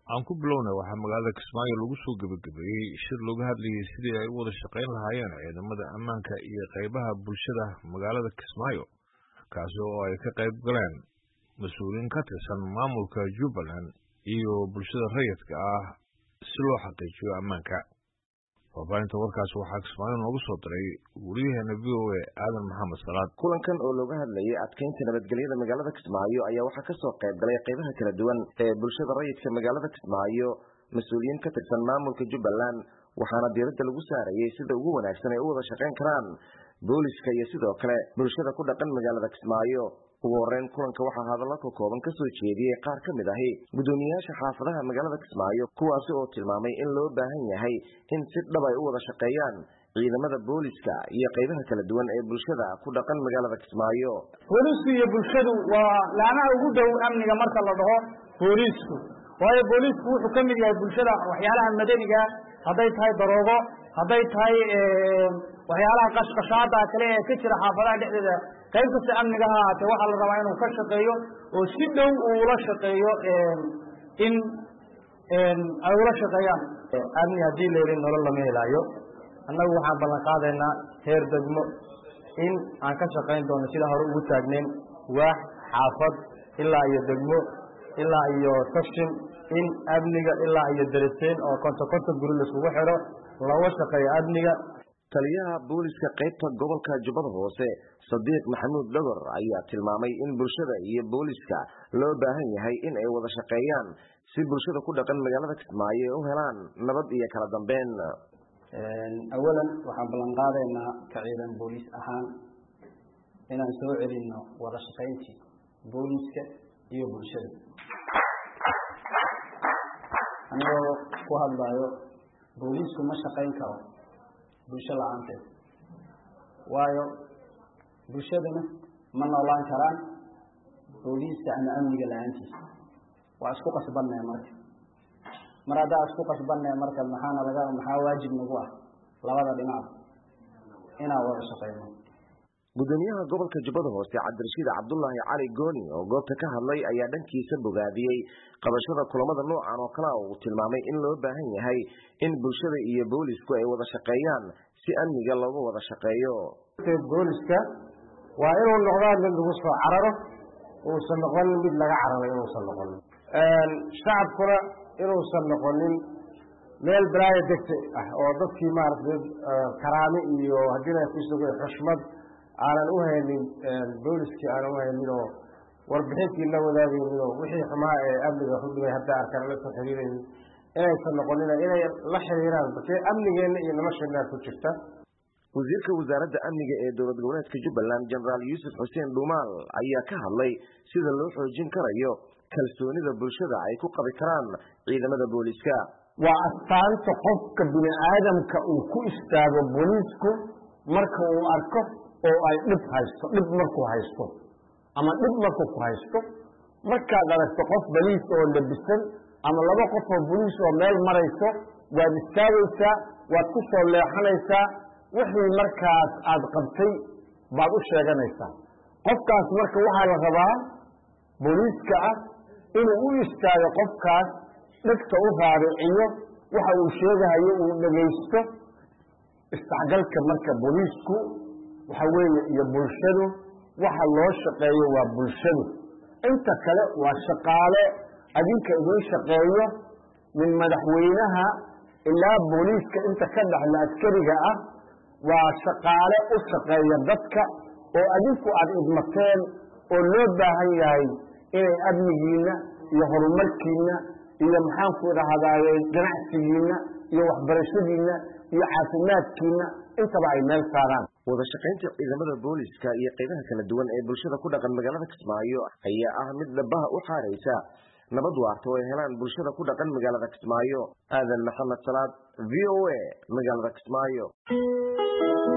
aan ku bilownay waxaa magaalada Kismaayo lagu soo gabagabeeyey shir looga hadlayay sidii ay u wada shaqayn lahaayeen ciidamada ammaanka iyo qaybaha bulshada magaalada Kismaayo kaasi oo ay ka qayb galeen mas'uuliyiin ka tirsan maamulka Jubbaland iyo bulshada rayidka ah si loo xaqiijiyo ammaanka. Warbaahinta warkaas waxaa Kismaayo noogu soo diray wariyaheena VOA Aadan Maxamed Salaad. Kulankan oo looga hadlayay adkeynta nabadgelyada magaalada Kismaayo ayaa waxaa ka soo qayb galay qaybaha kala duwan ee bulshada rayidka magaalada Kismaayo, mas'uuliyiin ka tirsan maamulka Jubbaland, waxaana diiradda lagu saarayay sida ugu wanaagsan ay u wada shaqayn karaan booliska iyo sidoo kale bulshada ku dhaqan magaalada Kismaayo. ugu horeyn kulanka waxaa hadallo ka kooban ka soo jeediyey qaar ka mid ahi gudoomiyaasha xaafadaha magaalada Kismaayo, kuwaasi oo tilmaamay in loo baahan yahay in si dhab ay u wada shaqeeyaan ciidamada booliska iyo qaybaha kala duwan ee bulshada ku dhaqan magaalada Kismaayo. Boolisku iyo bulshadu waa laamaha ugu dhow amniga marka la dhaho boolisku, waayo boolisku wuxuu ka mid yahay bulshada waxyaalaha madaniga, hadday tahay daroogo, hadday tahay waxyaalaha qashqashaada kale ee ka jira xaafadaha dhexdeeda, qayb kasta amniga ha ahaatee waxaa la rabaa inuu ka shaqeeyo oo si dhow uu ula shaqeeyo in ay ula shaqeeyaan. Amni haddii la yidhi nolol lama helaayo. Annagu waxaan ballan qaadaynaa heer degmo in aan ka shaqayn doono sida hore ugu taagnayn waax xaafad ilaa iyo degmo ilaa iyo section, in amniga ilaa iyo daraseyn oo konton guri laisugu xidho laga shaqeeyo amniga. Taliyaha booliska qaybta gobolka Jubbada Hoose Sadiiq Maxamuud Dagor ayaa tilmaamay in bulshada iyo booliska loo baahan yahay in ay wada shaqeeyaan si bulshada ku dhaqan magaalada Kismaayo u helaan nabad iyo kala dambeyn. Awalan waxaan ballan qaadaynaa ka ciidan boolis ahaan inaan soo celinno wada shaqayntii booliska iyo bulshada. Anigoo ku hadlayo boolisku ma shaqayn karo bulsho la'aanteed, waayo bulshadana ma noolaan karaan booliska ama amniga la'aantiisa. waa isku qasbannahay mar haddaa isku qasbannahay marka maxaa waajib nagu ah labada dhinac inaan wada shaqeyno. gudoomiyaha gobolka Jubbada Hoose Cabdirashiid Cabdullaahi Cali Gooni oo goobta ka hadlay ayaa dhankiisa bogaadiyey qabashada kulamada noocan oo kale uu tilmaamay in loo baahan yahay in bulshada iyo boolisku ay wada shaqeeyaan si amniga looga wada shaqeeyo. booliska waa inuu noqdaa mid lagu soo cararo, uusan noqonin mid laga cararay, inuusan noqonin shacabkuna inuusan noqonin meel balaayo degta ah oo dadkii maaragtay karaami iyo haddii la fiirsado xushmad aanan u haynin booliskii aanan u haynin oo warbixintii la wadaagaynin oo wixii xumaa ee amniga xudubay hadda arkaan la soo xiriiraynin inaysan noqonin inay la xiriiraan bakee amnigeena iyo nolosheena ku jirta. wasiirka wasaaradda amniga ee dowlad goboleedka Jubbaland General Yusuf Hussein Dhuumaal ayaa ka hadlay sida loo xoojin karayo kalsoonida bulshada ay ku qabi karaan ciidamada booliska. waa astaanta qofka bini aadamka uu ku istaago boolisku marka uu arko oo ay dhib markuu haysto ama dhib markuu ku haysto, markaad aragto qof baliis oo labisan ama laba qof oo boliis oo meel marayso, waad istaagaysaa, waad ku soo leexanaysaa, wixii markaas aad qabtay baad u sheeganaysaa. qofkaas marka waxaa la rabaa booliiska ah inuu u istaago qofkaas, dhegta u raariciyo, waxa uu sheegahayo uu dhegaysto. isdhexgalka marka booliisku waxa weeye iyo bulshadu waxa loo shaqeeyo waa bulshadu, inta kale waa shaqaale adinka idin shaqeeyo min madaxweynaha ilaa booliiska inta ka dhaxla askariga ah waa shaqaale u shaqeeya dadka oo adinku aad idmateen oo loo baahan yahay inay amnigiina iyo horumarkiina iyo maxaan ku idhahdaaye ganacsigiina iyo waxbarashadiina iyo caafimaadkiina intaba ay meel saaraan. wada shaqaynta ciidamada booliska iyo qaybaha kala duwan ee bulshada ku dhaqan magaalada Kismaayo ayaa ah mid dhabaha u xaaraysa nabad waarta oo ay helaan bulshada ku dhaqan magaalada Kismaayo. Aadan Maxamed Salaad, VOA, magaalada Kismaayo.